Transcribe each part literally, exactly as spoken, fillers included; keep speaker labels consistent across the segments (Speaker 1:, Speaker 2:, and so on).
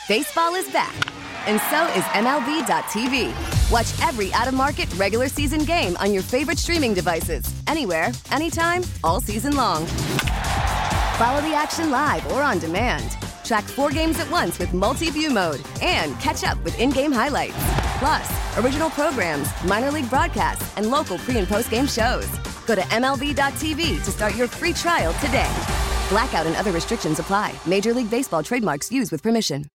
Speaker 1: Baseball is back, and so is M L B dot T V. Watch every out-of-market regular season game on your favorite streaming devices, anywhere, anytime, all season long. Follow the action live or on demand. Track four games at once with multi-view mode and catch up with in-game highlights. Plus, original programs, minor league broadcasts, and local pre- and post-game shows. Go to M L B dot T V to start your free trial today. Blackout and other restrictions apply. Major League Baseball trademarks used with permission.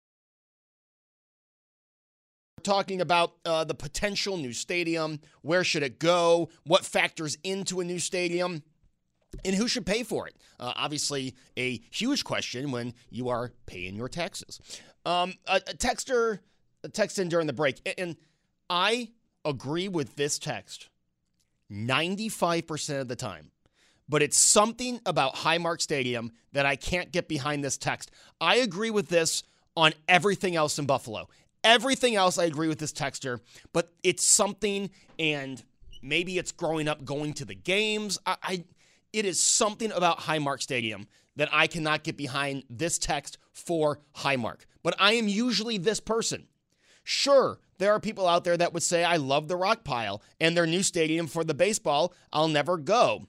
Speaker 2: Talking about uh, the potential new stadium, where should it go, what factors into a new stadium, and who should pay for it. Uh, obviously, a huge question when you are paying your taxes. Um, a, a texter texted in during the break, and I agree with this text ninety-five percent of the time. But it's something about Highmark Stadium that I can't get behind this text. I agree with this on everything else in Buffalo. Everything else I agree with this texter, but it's something, and maybe it's growing up going to the games. I, I It is something about Highmark Stadium that I cannot get behind this text for Highmark. But I am usually this person. Sure, there are people out there that would say, I love the Rock Pile, and their new stadium for the baseball, I'll never go.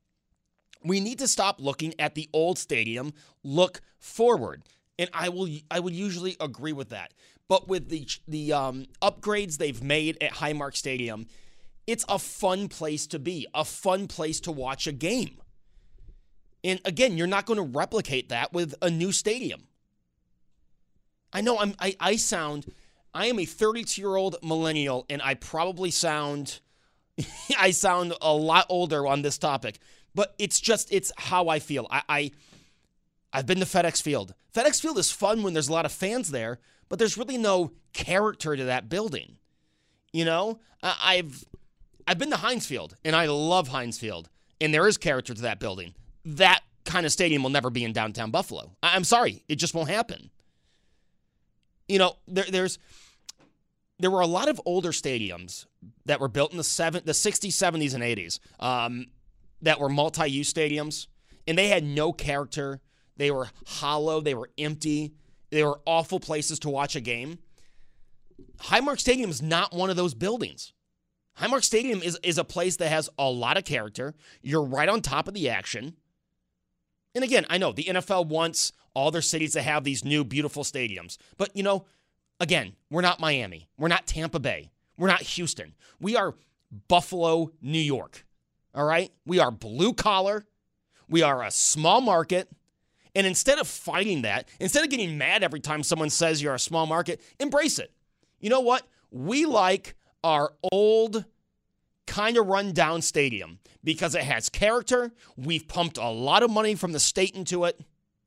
Speaker 2: We need to stop looking at the old stadium, look forward. And I will I would usually agree with that. But with the the um, upgrades they've made at Highmark Stadium, it's a fun place to be, a fun place to watch a game. And again, you're not going to replicate that with a new stadium. I know I'm I, I sound I am a thirty-two-year-old millennial, and I probably sound I sound a lot older on this topic. But it's just, it's how I feel. I, I, I've been to FedEx Field. FedEx Field is fun when there's a lot of fans there, but there's really no character to that building. You know, I, I've I've been to Heinz Field, and I love Heinz Field, and there is character to that building. That kind of stadium will never be in downtown Buffalo. I, I'm sorry, it just won't happen. You know, there, there's there were a lot of older stadiums that were built in the seven, the sixties, seventies, and eighties. Um, that were multi-use stadiums, and they had no character. They were hollow. They were empty. They were awful places to watch a game. Highmark Stadium is not one of those buildings. Highmark Stadium is, is a place that has a lot of character. You're right on top of the action. And again, I know the N F L wants all their cities to have these new, beautiful stadiums. But, you know, again, we're not Miami. We're not Tampa Bay. We're not Houston. We are Buffalo, New York. All right? We are blue collar. We are a small market. And instead of fighting that, instead of getting mad every time someone says you're a small market, embrace it. You know what? We like our old, kind of run down stadium because it has character. We've pumped a lot of money from the state into it.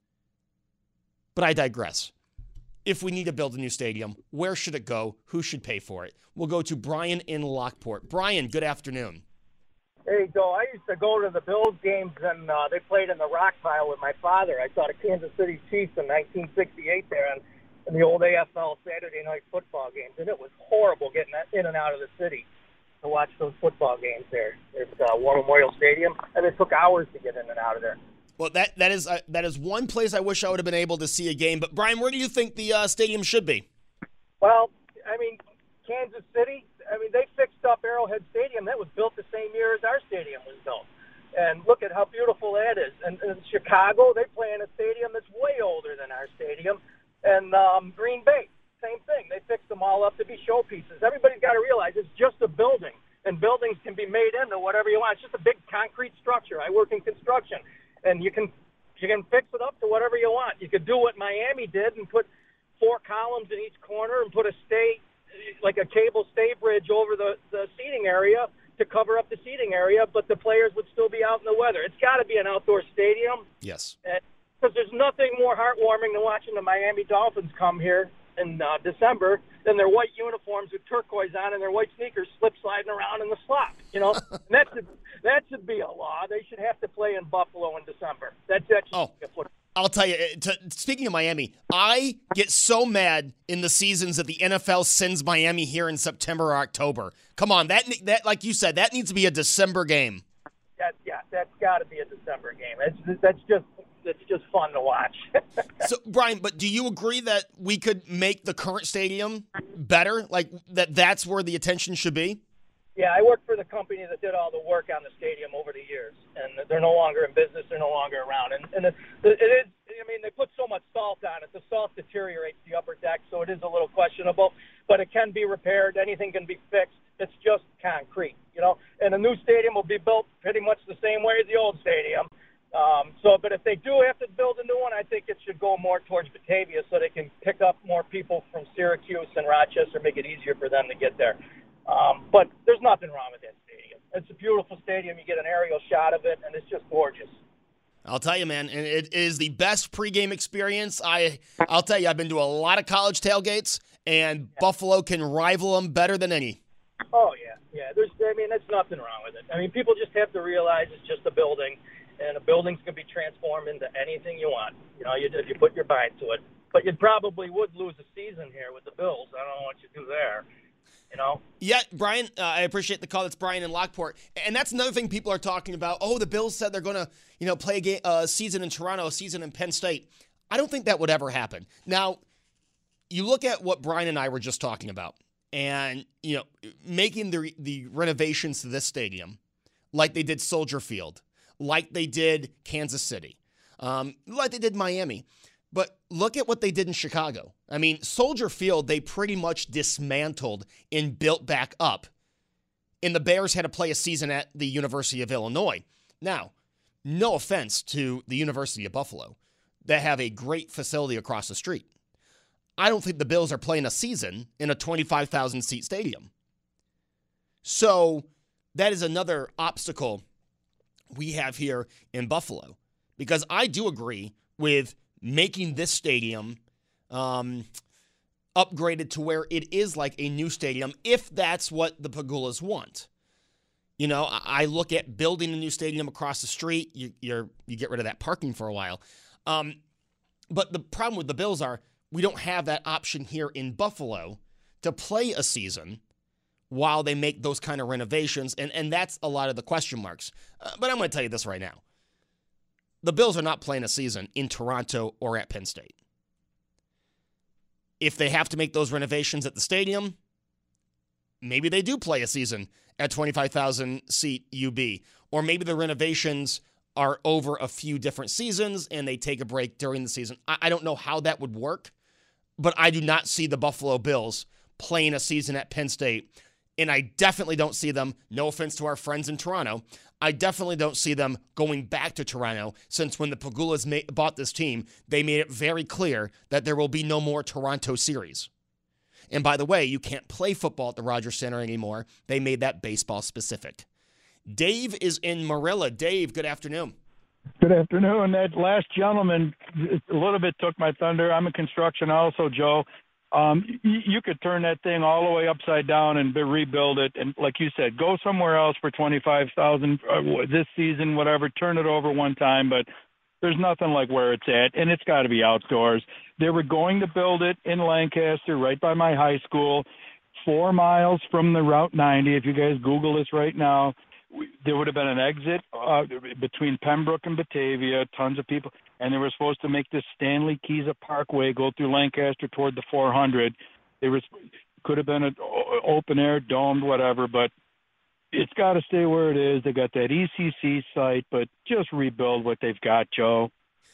Speaker 2: But I digress. If we need to build a new stadium, where should it go? Who should pay for it? We'll go to Brian in Lockport. Brian, good afternoon.
Speaker 3: Hey, Joe, I used to go to the Bills games, and uh, they played in the Rock Pile with my father. I saw the Kansas City Chiefs in nineteen sixty-eight there in, in the old A F L Saturday night football games, and it was horrible getting in and out of the city to watch those football games there. It's uh, War Memorial Stadium, and it took hours to get in and out of there.
Speaker 2: Well, that that is uh, that is one place I wish I would have been able to see a game. But, Brian, where do you think the uh, stadium should be?
Speaker 3: Well, I mean, Kansas City, I mean, they fixed up Arrowhead Stadium. That was built the same year as our stadium was built. And look at how beautiful that is. And, and Chicago, they play in a stadium that's way older than our stadium. And um, Green Bay, same thing. They fixed them all up to be showpieces. Everybody's got to realize it's just a building, and buildings can be made into whatever you want. It's just a big concrete structure. I work in construction, and you can you can fix it up to whatever you want. You could do what Miami did and put four columns in each corner and put a stay, like a cable stay bridge over the, the seating area to cover up the seating area, but the players would still be out in the weather. It's got to be an outdoor stadium.
Speaker 2: Yes.
Speaker 3: Because there's nothing more heartwarming than watching the Miami Dolphins come here in uh, December than their white uniforms with turquoise on and their white sneakers slip sliding around in the slop. You know, and that should that should be a law. They should have to play in Buffalo in December. That's that should
Speaker 2: oh.
Speaker 3: be a football.
Speaker 2: I'll tell you, to, speaking of Miami, I get so mad in the seasons that the N F L sends Miami here in September or October. Come on, that that like you said, that needs to be a December game.
Speaker 3: That, yeah, that's got to be a December game. That's, that's just it's just fun to watch.
Speaker 2: So, Brian, but do you agree that we could make the current stadium better? Like, that that's where the attention should be?
Speaker 3: Yeah, I worked for the company that did all the work on the stadium over the years, and they're no longer in business. They're no longer around. And, and it, it is, I mean, they put so much salt on it. The salt deteriorates the upper deck, so it is a little questionable, but it can be repaired. Anything can be fixed. It's just concrete, you know. And the new stadium will be built pretty much the same way as the old stadium. Um, so, but if they do have to build a new one, I think it should go more towards Batavia so they can pick up more people from Syracuse and Rochester, make it easier for them to get there. Um, but there's nothing wrong with that stadium. It's a beautiful stadium. You get an aerial shot of it, and it's just gorgeous.
Speaker 2: I'll tell you, man, and it is the best pregame experience. I, I'll tell you, I've been to a lot of college tailgates, and yeah. Buffalo can rival them better than any.
Speaker 3: Oh, yeah. Yeah, there's, I mean, there's nothing wrong with it. I mean, people just have to realize it's just a building, and a building's going to be transformed into anything you want, you know, you, if you put your mind to it. But you probably would lose a season here with the Bills. I don't know what you do there. You know?
Speaker 2: Yeah, Brian, uh, I appreciate the call. That's Brian in Lockport. And that's another thing people are talking about. Oh, the Bills said they're going to, you know, play a game, uh, season in Toronto, a season in Penn State. I don't think that would ever happen. Now, you look at what Brian and I were just talking about and, you know, making the the renovations to this stadium like they did Soldier Field, like they did Kansas City, um, like they did Miami. But look at what they did in Chicago. I mean, Soldier Field, they pretty much dismantled and built back up. And the Bears had to play a season at the University of Illinois. Now, no offense to the University of Buffalo. They have a great facility across the street. I don't think the Bills are playing a season in a twenty-five thousand seat stadium. So that is another obstacle we have here in Buffalo. Because I do agree with making this stadium um, upgraded to where it is like a new stadium, if that's what the Pegulas want. You know, I look at building a new stadium across the street. You you're, you get rid of that parking for a while. Um, but the problem with the Bills are we don't have that option here in Buffalo to play a season while they make those kind of renovations, and, and that's a lot of the question marks. Uh, but I'm going to tell you this right now. The Bills are not playing a season in Toronto or at Penn State. If they have to make those renovations at the stadium, maybe they do play a season at twenty-five thousand seat U B. Or maybe the renovations are over a few different seasons and they take a break during the season. I, I don't know how that would work, but I do not see the Buffalo Bills playing a season at Penn State. And I definitely don't see them, no offense to our friends in Toronto, I definitely don't see them going back to Toronto, since when the Pegulas ma- bought this team, they made it very clear that there will be no more Toronto series. And by the way, you can't play football at the Rogers Center anymore. They made that baseball specific. Dave is in Marilla. Dave, good afternoon.
Speaker 4: Good afternoon. That last gentleman a little bit took my thunder. I'm in construction also, Joe. Um, you, you could turn that thing all the way upside down and be, rebuild it. And like you said, go somewhere else for twenty-five thousand dollars uh, this season, whatever, turn it over one time. But there's nothing like where it's at, and it's got to be outdoors. They were going to build it in Lancaster, right by my high school, four miles from the Route ninety. If you guys Google this right now, there would have been an exit uh, between Pembroke and Batavia, tons of people. And they were supposed to make this Stanley Kiza Parkway go through Lancaster toward the four hundred. They were could have been an open air, domed, whatever, but it's got to stay where it is. They got that E C C site, but just rebuild what they've got, Joe.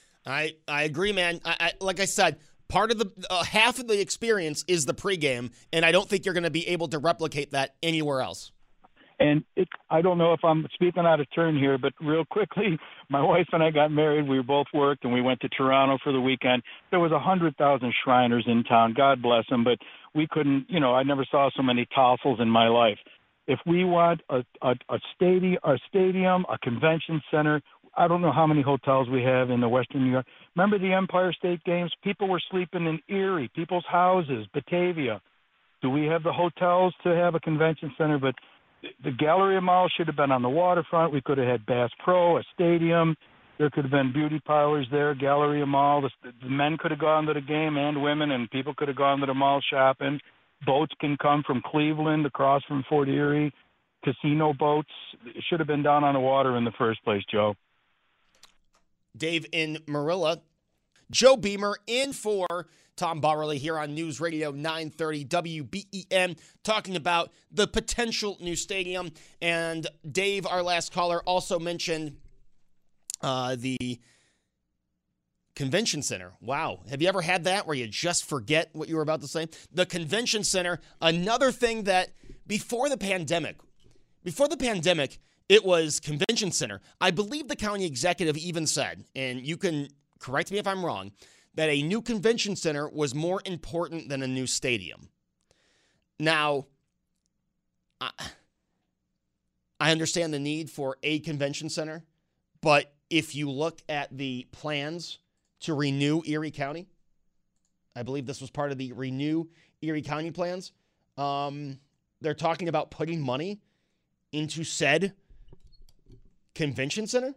Speaker 2: I I agree, man. I, I like I said, part of the uh, half of the experience is the pregame, and I don't think you're going to be able to replicate that anywhere else.
Speaker 4: And it, I don't know if I'm speaking out of turn here, but real quickly, my wife and I got married. We both worked, and we went to Toronto for the weekend. There was one hundred thousand Shriners in town. God bless them. But we couldn't, you know, I never saw so many tassels in my life. If we want a, a, a, stadium, a stadium, a convention center, I don't know how many hotels we have in the Western New York. Remember the Empire State Games? People were sleeping in Erie, people's houses, Batavia. Do we have the hotels to have a convention center? But the Galleria Mall should have been on the waterfront. We could have had Bass Pro, a stadium. There could have been beauty parlors there, Galleria Mall. The, the men could have gone to the game and women, and people could have gone to the mall shopping. Boats can come from Cleveland across from Fort Erie. Casino boats. It should have been down on the water in the first place, Joe.
Speaker 2: Dave in Marilla. Joe Beamer in for Tom Barley here on News Radio nine thirty W B E N, talking about the potential new stadium. And Dave, our last caller, also mentioned uh, the Convention Center. Wow. Have you ever had that where you just forget what you were about to say? The Convention Center, another thing that before the pandemic, before the pandemic, it was Convention Center. I believe the county executive even said, and you can correct me if I'm wrong, that a new convention center was more important than a new stadium. Now, I, I understand the need for a convention center, but if you look at the plans to renew Erie County, I believe this was part of the Renew Erie County plans, um, they're talking about putting money into said convention center?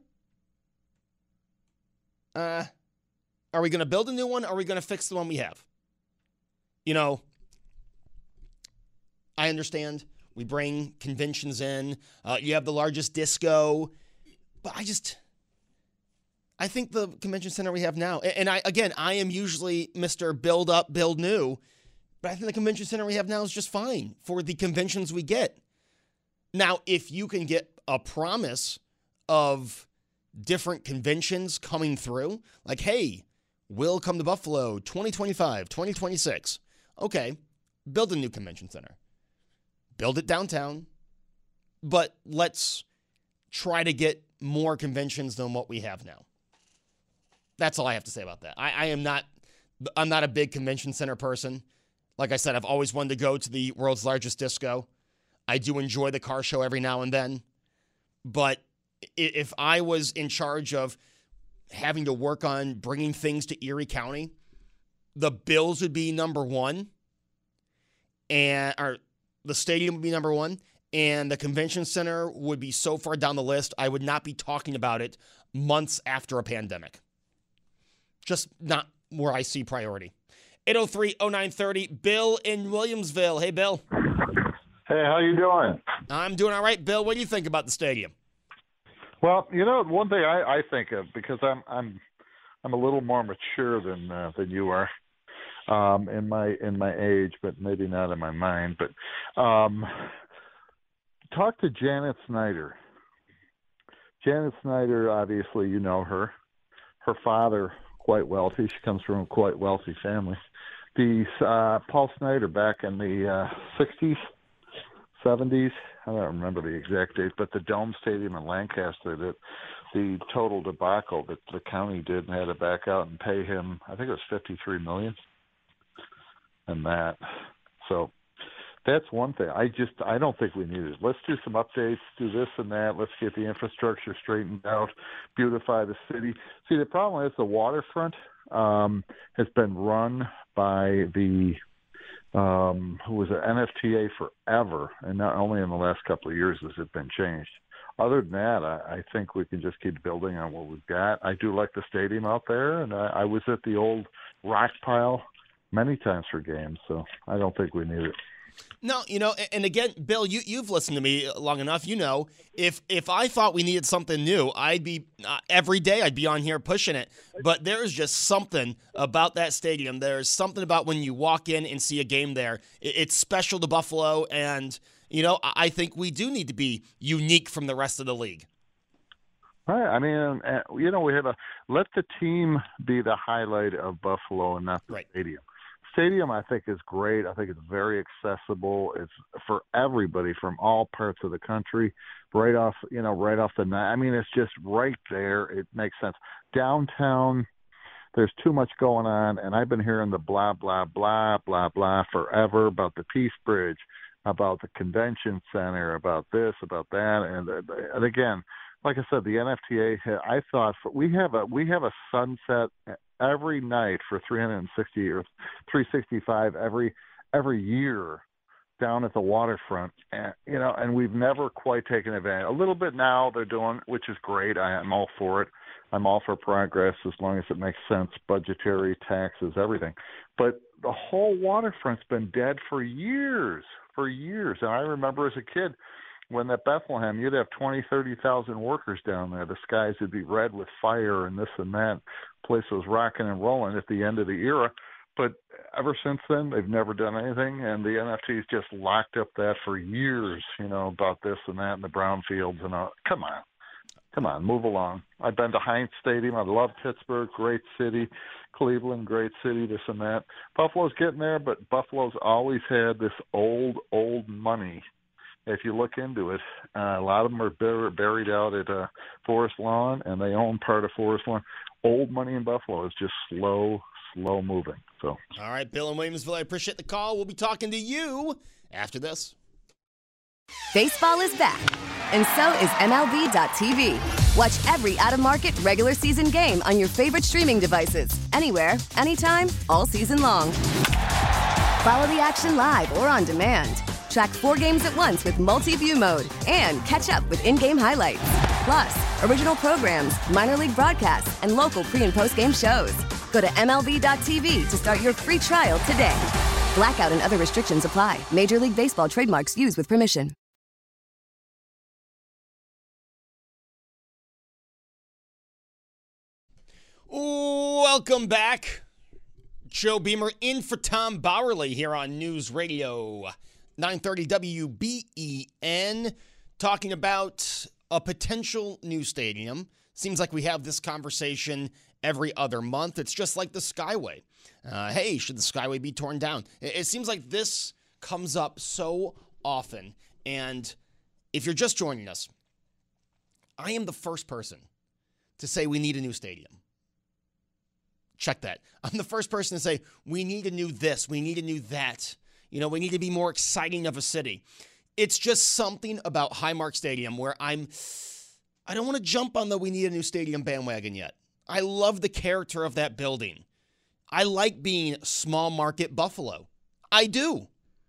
Speaker 2: Uh, are we going to build a new one, or are we going to fix the one we have? You know, I understand we bring conventions in. Uh, you have the largest disco. But I just, I think the convention center we have now, and I again, I am usually Mister Build Up, Build New, but I think the convention center we have now is just fine for the conventions we get. Now, if you can get a promise of different conventions coming through, like, hey, we'll come to Buffalo twenty twenty-five, twenty twenty-six. Okay, build a new convention center. Build it downtown, but let's try to get more conventions than what we have now. That's all I have to say about that. I, I am not, I'm not a big convention center person. Like I said, I've always wanted to go to the world's largest disco. I do enjoy the car show every now and then, but if I was in charge of having to work on bringing things to Erie County, the Bills would be number one, and or the stadium would be number one, and the convention center would be so far down the list, I would not be talking about it months after a pandemic. Just not where I see priority. eight oh three oh nine thirty, Bill in Williamsville. Hey, Bill.
Speaker 5: Hey, how you doing?
Speaker 2: I'm doing all right, Bill. What do you think about the stadium?
Speaker 5: Well, you know, one thing I, I think of, because I'm I'm I'm a little more mature than uh, than you are um, in my in my age, but maybe not in my mind. But um, talk to Janet Snyder. Janet Snyder, obviously, you know her. Her father, quite wealthy. She comes from a quite wealthy family. The uh, Paul Snyder back in the uh, sixties. seventies, I don't remember the exact date, but the Dome Stadium in Lancaster, that the total debacle that the county did and had to back out and pay him, I think it was fifty-three million dollars and that. So that's one thing. I just, I don't think we need it. Let's do some updates, do this and that. Let's get the infrastructure straightened out, beautify the city. See, the problem is the waterfront um, has been run by the Um, who was at N F T A forever, and not only in the last couple of years has it been changed. Other than that, I, I think we can just keep building on what we've got. I do like the stadium out there, and I, I was at the old rock pile many times for games, so I don't think we need it.
Speaker 2: No, you know, and again, Bill, you, you've listened to me long enough. You know, if if I thought we needed something new, I'd be, uh, every day I'd be on here pushing it. But there's just something about that stadium. There's something about when you walk in and see a game there. It's special to Buffalo, and, you know, I think we do need to be unique from the rest of the league.
Speaker 5: Right. I mean, you know, we have a, let the team be the highlight of Buffalo and not the
Speaker 2: right.
Speaker 5: stadium. Stadium, I think, is great. I think it's very accessible. It's for everybody from all parts of the country, right off, you know, right off the night. I mean, it's just right there. It makes sense. Downtown, there's too much going on, and I've been hearing the blah, blah, blah, blah, blah forever about the Peace Bridge, about the convention center, about this, about that, and and again, like I said, the N F T A. I thought for, we have a we have a sunset every night for three hundred sixty or three sixty-five every every year down at the waterfront, and you know, and we've never quite taken advantage. A little bit now they're doing, which is great. I, I'm all for it. I'm all for progress as long as it makes sense, budgetary, taxes, everything. But the whole waterfront's been dead for years, for years. And I remember as a kid, when at Bethlehem, you'd have twenty, thirty thousand workers down there. The skies would be red with fire and this and that. The place was rocking and rolling at the end of the era. But ever since then, they've never done anything, and the N F T's just locked up that for years, you know, about this and that and the brownfields and all. Come on. Come on, move along. I've been to Heinz Stadium. I love Pittsburgh, great city. Cleveland, great city, this and that. Buffalo's getting there, but Buffalo's always had this old, old money. If you look into it, uh, a lot of them are bur- buried out at uh, Forest Lawn, and they own part of Forest Lawn. Old money in Buffalo is just slow, slow moving. So,
Speaker 2: all right, Bill in Williamsville, I appreciate the call. We'll be talking to you after this.
Speaker 1: Baseball is back, and so is M L B dot T V. Watch every out-of-market regular season game on your favorite streaming devices, anywhere, anytime, all season long. Follow the action live or on demand. Track four games at once with multi-view mode and catch up with in-game highlights. Plus, original programs, minor league broadcasts, and local pre- and post-game shows. Go to M L B dot T V to start your free trial today. Blackout and other restrictions apply. Major League Baseball trademarks used with permission.
Speaker 2: Welcome back. Joe Beamer in for Tom Bowerly here on News Radio nine thirty W B E N, talking about a potential new stadium. Seems like we have this conversation every other month. It's just like the Skyway. Uh, hey, should the Skyway be torn down? It, it seems like this comes up so often. And if you're just joining us, I am the first person to say we need a new stadium. Check that. I'm the first person to say, we need a new this, we need a new that. You know, we need to be more exciting of a city. It's just something about Highmark Stadium where I'm, I don't want to jump on the we need a new stadium bandwagon yet. I love the character of that building. I like being small market Buffalo. I do.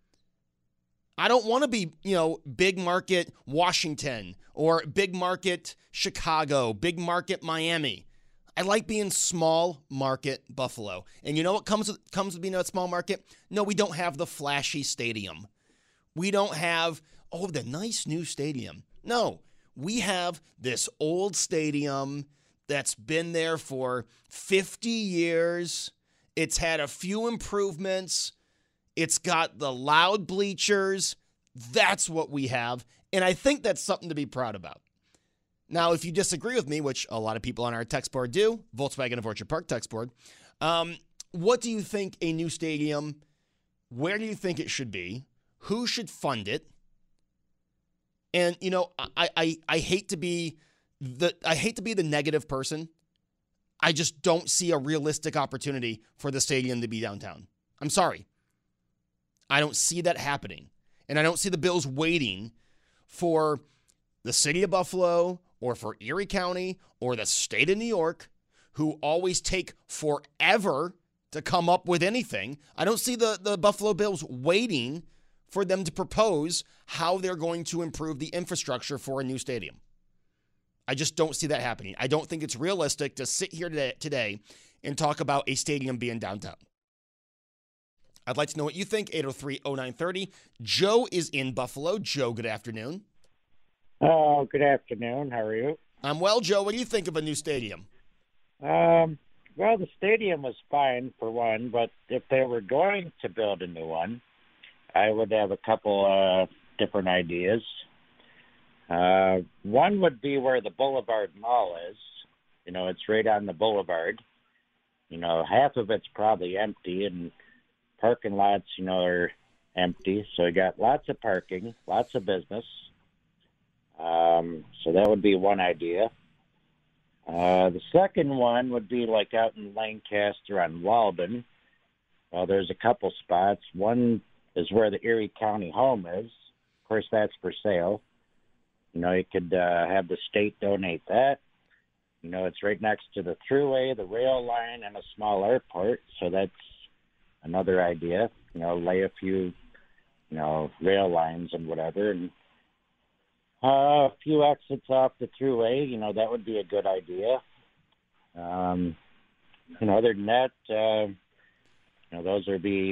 Speaker 2: I don't want to be, you know, big market Washington or big market Chicago, big market Miami. I like being small market Buffalo. And you know what comes with, comes with being a small market? No, we don't have the flashy stadium. We don't have, oh, the nice new stadium. No, we have this old stadium that's been there for fifty years. It's had a few improvements. It's got the loud bleachers. That's what we have. And I think that's something to be proud about. Now, if you disagree with me, which a lot of people on our text board do, Volkswagen of Orchard Park text board, um, what do you think a new stadium, where do you think it should be? Who should fund it? And, you know, I, I, I hate to be the I hate to be the negative person. I just don't see a realistic opportunity for the stadium to be downtown. I'm sorry. I don't see that happening. And I don't see the Bills waiting for the city of Buffalo or for Erie County or the state of New York, who always take forever to come up with anything. I don't see the, the Buffalo Bills waiting for them to propose how they're going to improve the infrastructure for a new stadium. I just don't see that happening. I don't think it's realistic to sit here today, today and talk about a stadium being downtown. I'd like to know what you think. eight oh three oh nine thirty. Joe is in Buffalo. Joe, good afternoon.
Speaker 6: Oh, good afternoon. How are you?
Speaker 2: I'm well, Joe. What do you think of a new stadium?
Speaker 6: Um, well, the stadium was fine for one, but if they were going to build a new one, I would have a couple uh, different ideas. Uh, one would be where the Boulevard Mall is. You know, it's right on the boulevard. You know, half of it's probably empty, and parking lots, you know, are empty. So you got lots of parking, lots of business. Um, so that would be one idea. Uh, the second one would be like out in Lancaster on Walden. Well, there's a couple spots. One is where the Erie County home is. Of course, that's for sale. You know, you could uh, have the state donate that. You know, it's right next to the thruway, the rail line, and a small airport. So that's another idea. You know, lay a few, you know, rail lines and whatever, and Uh, a few exits off the thruway, you know, that would be a good idea. Um, you know, other than that, uh, you know, those would be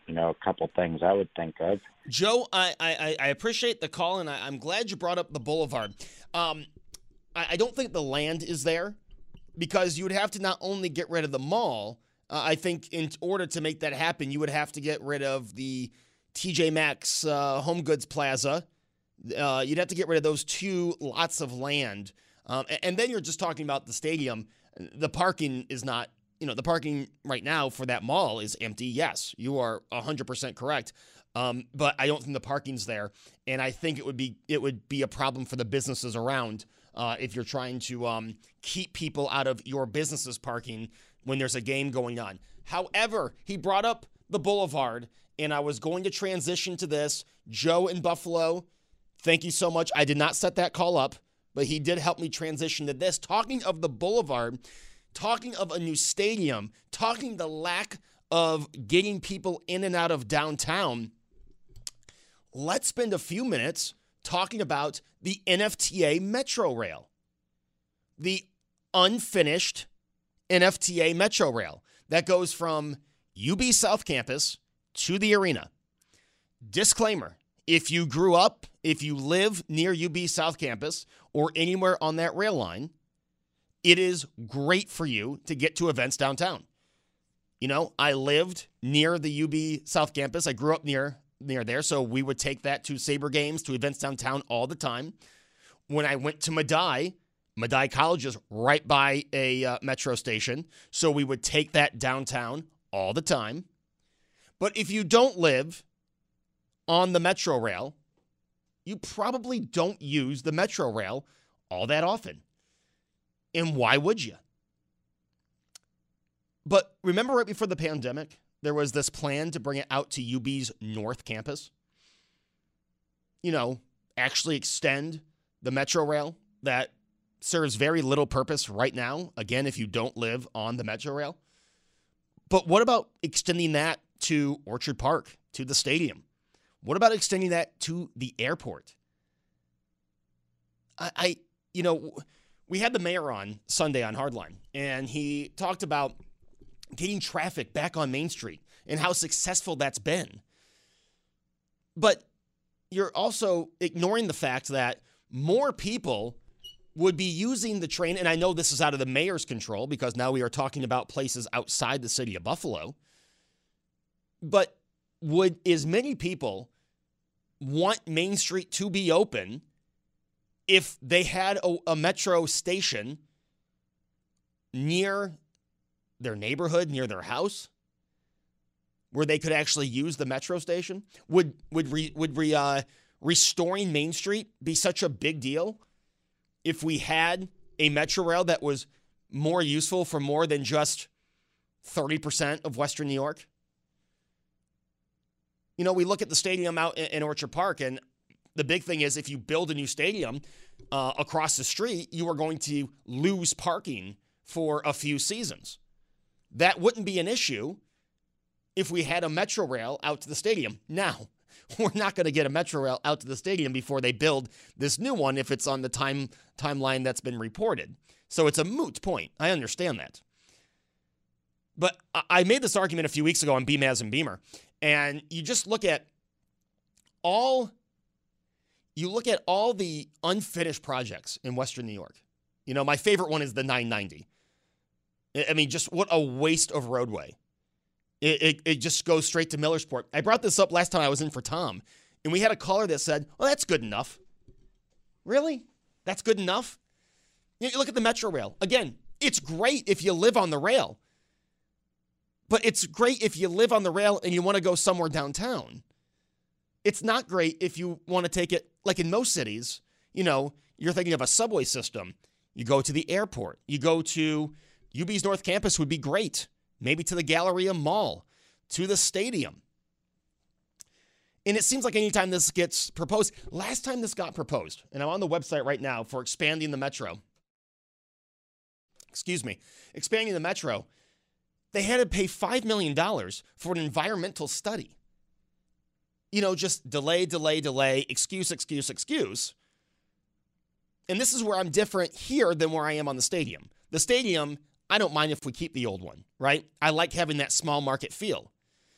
Speaker 6: you know, a couple things I would think of.
Speaker 2: Joe, I, I, I appreciate the call, and I, I'm glad you brought up the Boulevard. Um, I, I don't think the land is there because you would have to not only get rid of the mall, uh, I think in order to make that happen, you would have to get rid of the T J Maxx uh, Home Goods Plaza. Uh, you'd have to get rid of those two lots of land. Um, and, and then you're just talking about the stadium. The parking is not, you know, the parking right now for that mall is empty. Yes, you are one hundred percent correct. Um, but I don't think the parking's there. And I think it would be it would be a problem for the businesses around uh, if you're trying to um, keep people out of your business's parking when there's a game going on. However, he brought up the Boulevard, and I was going to transition to this. Joe in Buffalo, thank you so much. I did not set that call up, but he did help me transition to this. Talking of the Boulevard, talking of a new stadium, talking the lack of getting people in and out of downtown, let's spend a few minutes talking about the N F T A Metro Rail. The unfinished N F T A Metro Rail that goes from U B South Campus to the arena. Disclaimer, if you grew up, if you live near U B South Campus or anywhere on that rail line, it is great for you to get to events downtown. You know, I lived near the U B South Campus. I grew up near near there, so we would take that to Sabre games, to events downtown all the time. When I went to Medaille, Medaille College is right by a uh, metro station, so we would take that downtown all the time. But if you don't live on the Metro Rail, you probably don't use the Metro Rail all that often. And why would you? But remember right before the pandemic, there was this plan to bring it out to U B's North Campus? You know, actually extend the Metro Rail that serves very little purpose right now, again, if you don't live on the Metro Rail. But what about extending that to Orchard Park, to the stadium? What about extending that to the airport? I, I you know, we had the mayor on Sunday on Hardline, and he talked about getting traffic back on Main Street and how successful that's been. But you're also ignoring the fact that more people would be using the train, and I know this is out of the mayor's control because now we are talking about places outside the city of Buffalo, but would as many people want Main Street to be open if they had a, a metro station near their neighborhood, near their house, where they could actually use the metro station? Would would re, would re, uh, restoring Main Street be such a big deal if we had a Metro Rail that was more useful for more than just thirty percent of Western New York? You know, we look at the stadium out in Orchard Park, and the big thing is if you build a new stadium uh, across the street, you are going to lose parking for a few seasons. That wouldn't be an issue if we had a Metro Rail out to the stadium. Now, we're not going to get a Metro Rail out to the stadium before they build this new one if it's on the time timeline that's been reported. So it's a moot point. I understand that. But I made this argument a few weeks ago on B M A S and Beamer, and you just look at all you look at all the unfinished projects in Western New York. You know, my favorite one is the nine ninety. I mean, just what a waste of roadway. It, it, it just goes straight to Millersport. I brought this up last time I was in for Tom, and we had a caller that said, well, that's good enough. Really? That's good enough? You look at the Metro Rail. Again, it's great if you live on the rail, but it's great if you live on the rail and you want to go somewhere downtown. It's not great if you want to take it, like in most cities, you know, you're thinking of a subway system. You go to the airport. You go to U B's North Campus would be great. Maybe to the Galleria Mall, to the stadium. And it seems like anytime this gets proposed, last time this got proposed, and I'm on the website right now for expanding the Metro. Excuse me. Expanding the Metro, they had to pay five million dollars for an environmental study. You know, just delay, delay, delay, excuse, excuse, excuse. And this is where I'm different here than where I am on the stadium. The stadium, I don't mind if we keep the old one, right? I like having that small market feel.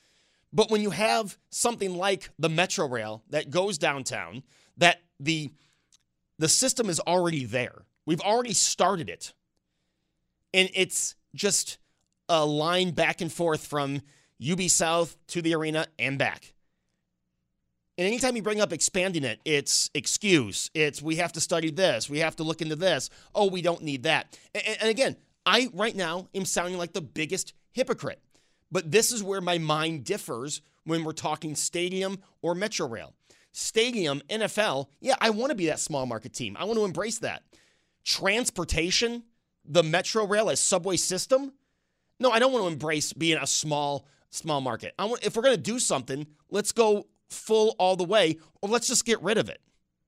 Speaker 2: But when you have something like the Metro Rail that goes downtown, that the the system is already there. We've already started it. And it's just a line back and forth from U B South to the arena and back. And anytime you bring up expanding it, it's excuse. It's we have to study this. We have to look into this. Oh, we don't need that. And, and again, I right now am sounding like the biggest hypocrite. But this is where my mind differs when we're talking stadium or Metro Rail. Stadium, N F L, yeah, I want to be that small market team. I want to embrace that. Transportation, the Metro Rail as subway system, no, I don't want to embrace being a small, small market. I want, if we're going to do something, let's go full all the way, or let's just get rid of it.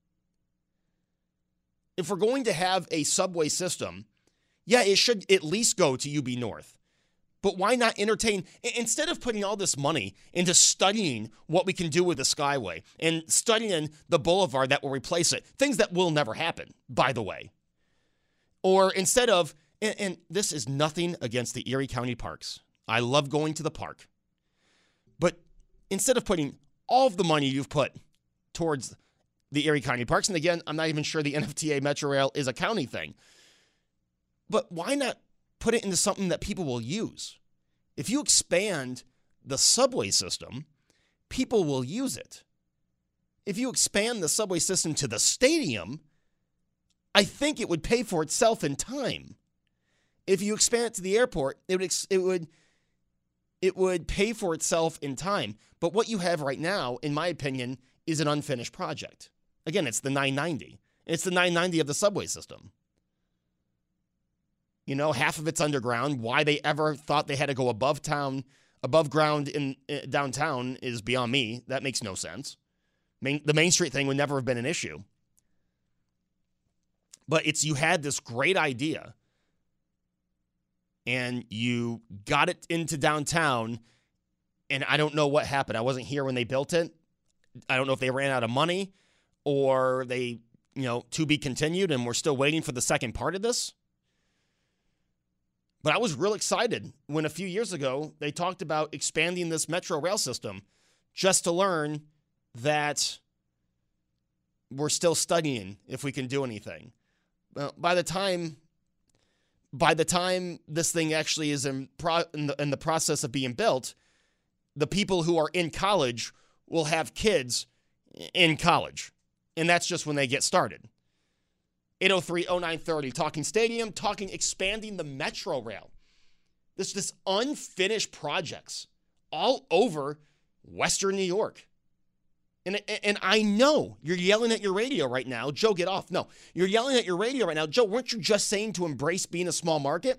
Speaker 2: If we're going to have a subway system, yeah, it should at least go to U B North. But why not entertain, instead of putting all this money into studying what we can do with the Skyway and studying the boulevard that will replace it, things that will never happen, by the way. Or instead of, and, and this is nothing against the Erie County parks. I love going to the park. But instead of putting all of the money you've put towards the Erie County parks, and again, I'm not even sure the N F T A Metro Rail is a county thing, but why not put it into something that people will use? If you expand the subway system, people will use it. If you expand the subway system to the stadium, I think it would pay for itself in time. If you expand it to the airport, it would it would it would pay for itself in time. But what you have right now, in my opinion, is an unfinished project. Again, it's the nine ninety. It's the nine ninety of the subway system. You know, half of it's underground. Why they ever thought they had to go above town, above ground in uh, downtown is beyond me. That makes no sense. Main, the Main Street thing would never have been an issue. But it's you had this great idea, and you got it into downtown, and I don't know what happened. I wasn't here when they built it. I don't know if they ran out of money or they, you know, to be continued, and we're still waiting for the second part of this. But I was real excited when a few years ago they talked about expanding this Metro Rail system just to learn that we're still studying if we can do anything. Well, by the time by the time this thing actually is in, pro, in, the, in the process of being built, the people who are in college will have kids in college. And that's just when they get started. eight oh three oh nine thirty, talking stadium, talking expanding the Metro Rail. This this unfinished projects all over Western New York. And, and I know you're yelling at your radio right now. Joe, get off. No, you're yelling at your radio right now. Joe, weren't you just saying to embrace being a small market?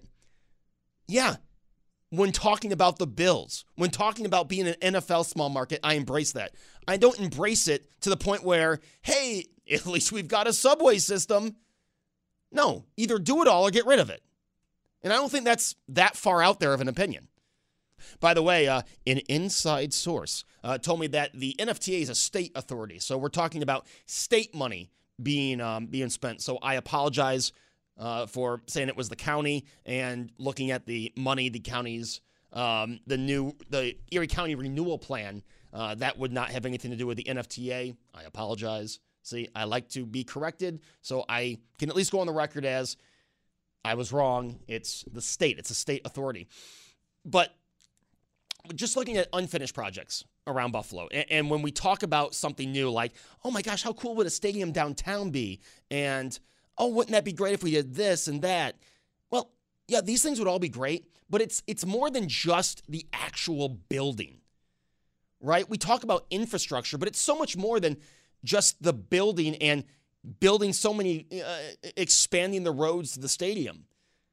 Speaker 2: Yeah. When talking about the Bills, when talking about being an N F L small market, I embrace that. I don't embrace it to the point where, hey, at least we've got a subway system. No, either do it all or get rid of it. And I don't think that's that far out there of an opinion. By the way, uh, an inside source uh, told me that the N F T A is a state authority. So we're talking about state money being um, being spent. So I apologize uh, for saying it was the county and looking at the money the county's, um, the new, the Erie County renewal plan. Uh, that would not have anything to do with the N F T A. I apologize. See, I like to be corrected, so I can at least go on the record as I was wrong. It's the state. It's a state authority. But just looking at unfinished projects around Buffalo, and, and when we talk about something new like, oh my gosh, how cool would a stadium downtown be? And, oh, wouldn't that be great if we did this and that? Well, yeah, these things would all be great, but it's it's more than just the actual building, right? We talk about infrastructure, but it's so much more than just the building and building so many, uh, expanding the roads to the stadium.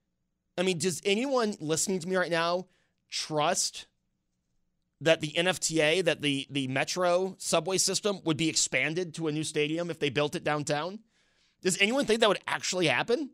Speaker 2: I mean, does anyone listening to me right now trust that the N F T A, that the, the Metro subway system would be expanded to a new stadium if they built it downtown? Does anyone think that would actually happen?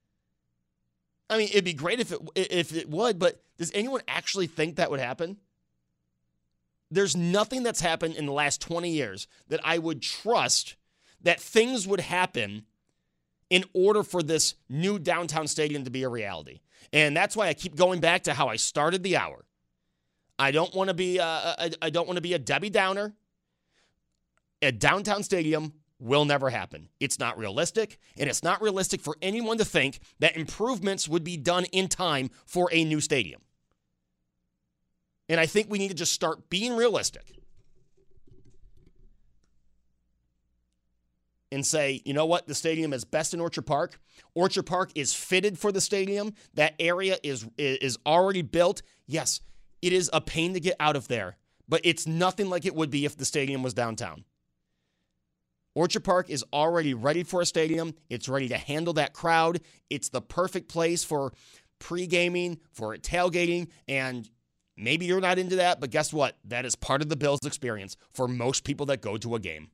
Speaker 2: I mean, it'd be great if it if it would, but does anyone actually think that would happen? There's nothing that's happened in the last twenty years that I would trust that things would happen in order for this new downtown stadium to be a reality. And that's why I keep going back to how I started the hour. I don't want to be a, I, I don't want to be a Debbie Downer. A downtown stadium will never happen. It's not realistic, and it's not realistic for anyone to think that improvements would be done in time for a new stadium. And I think we need to just start being realistic and say, you know what, the stadium is best in Orchard Park. Orchard Park is fitted for the stadium. That area is is already built. Yes, it is a pain to get out of there, but it's nothing like it would be if the stadium was downtown. Orchard Park is already ready for a stadium. It's ready to handle that crowd. It's the perfect place for pre-gaming, for tailgating, and maybe you're not into that, but guess what? That is part of the Bills experience for most people that go to a game.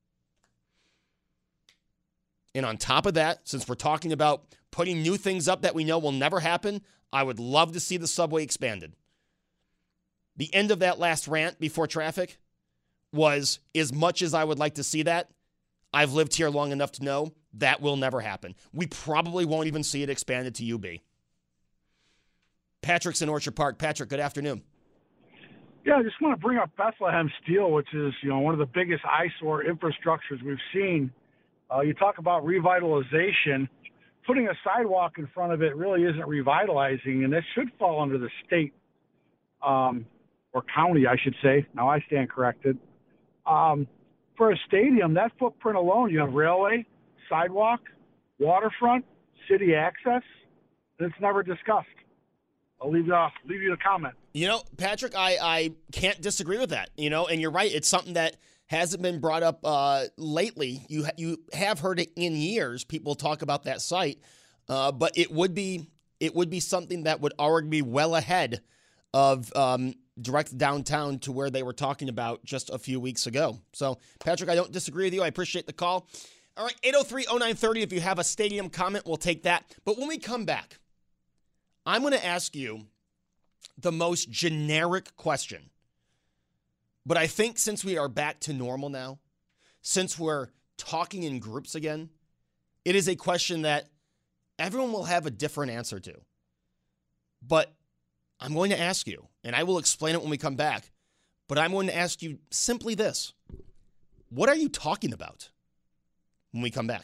Speaker 2: And on top of that, since we're talking about putting new things up that we know will never happen, I would love to see the subway expanded. The end of that last rant before traffic was, as much as I would like to see that, I've lived here long enough to know that will never happen. We probably won't even see it expanded to U B. Patrick's in Orchard Park. Patrick, good afternoon.
Speaker 7: Yeah, I just want to bring up Bethlehem Steel, which is, you know, one of the biggest eyesore infrastructures we've seen. Uh, you talk about revitalization. Putting a sidewalk in front of it really isn't revitalizing, and that should fall under the state um, or county, I should say. Now I stand corrected. Um, for a stadium, that footprint alone, you have railway, sidewalk, waterfront, city access, and it's never discussed. I'll leave, uh, leave you to comment.
Speaker 2: You know, Patrick, I, I can't disagree with that, you know, and you're right. It's something that hasn't been brought up uh, lately. You ha- you have heard it in years. People talk about that site, uh, but it would be it would be something that would already be well ahead of um, direct downtown to where they were talking about just a few weeks ago. So, Patrick, I don't disagree with you. I appreciate the call. All right, eight oh three oh nine thirty. If you have a stadium comment, we'll take that. But when we come back, I'm going to ask you the most generic question. But I think since we are back to normal now, since we're talking in groups again, it is a question that everyone will have a different answer to. But I'm going to ask you, and I will explain it when we come back, but I'm going to ask you simply this. What are you talking about when we come back?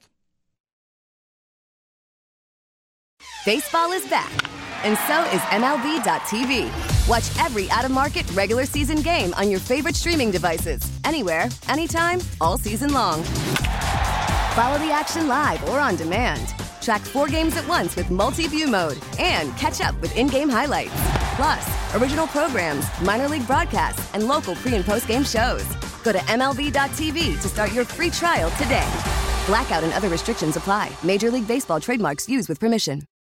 Speaker 1: Baseball is back, and so is M L B dot T V. Watch every out-of-market regular season game on your favorite streaming devices, anywhere, anytime, all season long. Follow the action live or on demand. Track four games at once with multi-view mode and catch up with in-game highlights. Plus, original programs, minor league broadcasts, and local pre- and post-game shows. Go to M L B dot T V to start your free trial today. Blackout and other restrictions apply. Major League Baseball trademarks used with permission.